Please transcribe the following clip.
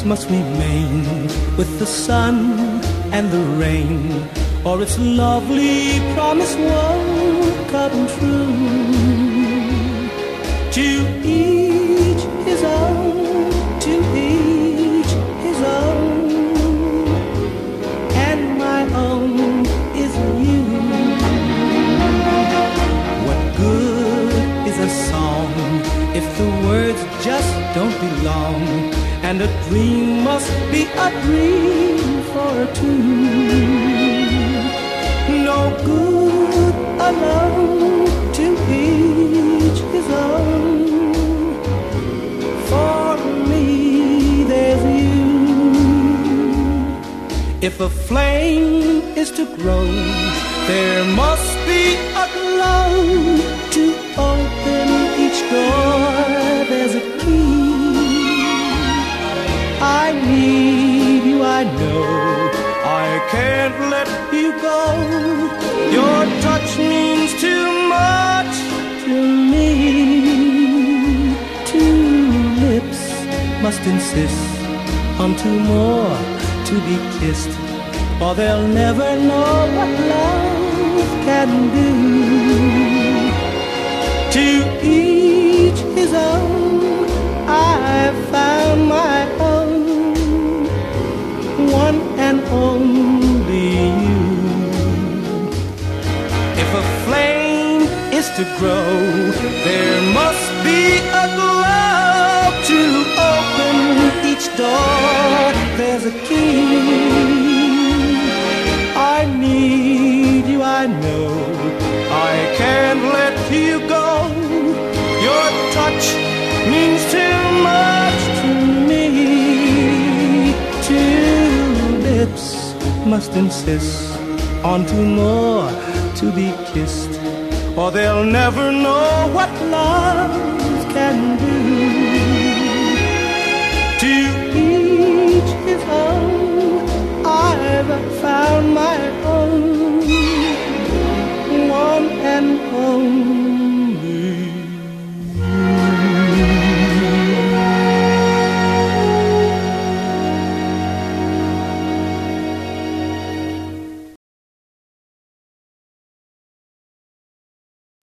must remain with the sun and the rain, or its lovely promise won't come true. To each his own, to each his own, and my own is you. What good is a song if the words just don't belong, and a dream must be a dream for two? No good alone, to each his own. For me there's you. If a flame is to grow, there must be a glow. To open each door there's a key. I need you, I know, I can't let you go. Your touch means too much to me. Two lips must insist on two more to be kissed, or they'll never know what love can do. To each his own, I've found my own, one and only you. If a flame is to grow, there must be a glow. To open each door there's a key. I need you, I know, I can't let you go. Your touch means too much to me. Two lips must insist on two more to be kissed, or they'll never know what love